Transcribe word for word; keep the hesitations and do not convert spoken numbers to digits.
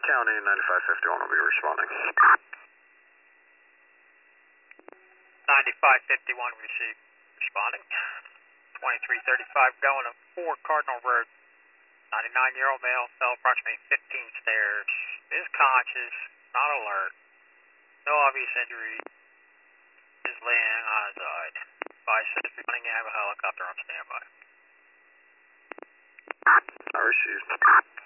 County ninety-five fifty-one will be responding. ninety-five fifty-one received. Responding. twenty-three thirty-five going to four Cardinal Road. ninety-nine-year-old male fell approximately fifteen stairs. Is conscious, not alert. No obvious injury. Is laying on his side. Advise says responding and have a helicopter on standby. I received.